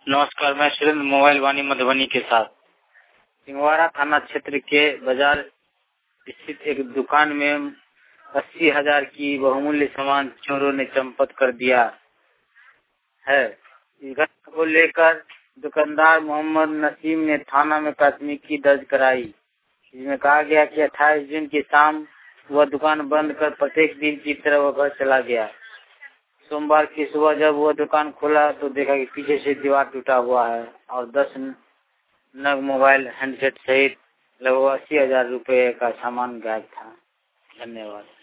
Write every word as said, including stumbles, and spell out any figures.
नमस्कार, मैं सुरेंद्र मोबाइल वाणी मधुबनी के साथ सिंहवाड़ा थाना क्षेत्र के बाजार स्थित एक दुकान में अस्सी हजार की बहुमूल्य सामान चोरों ने चंपत कर दिया है। इस घटना को लेकर दुकानदार मोहम्मद नसीम ने थाना में प्राथमिकी दर्ज कराई, जिसमें कहा गया कि अट्ठाईस जून की शाम वह दुकान बंद कर प्रत्येक दिन की तरह वह घर चला गया। सोमवार की सुबह जब वह दुकान खोला तो देखा कि पीछे से दीवार टूटा हुआ है और दस नग मोबाइल हैंडसेट सहित लगभग अस्सी हजार रुपये का सामान गायब था। धन्यवाद।